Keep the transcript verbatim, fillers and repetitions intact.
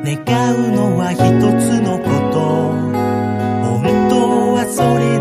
願うのは一つのこと、本当はそれ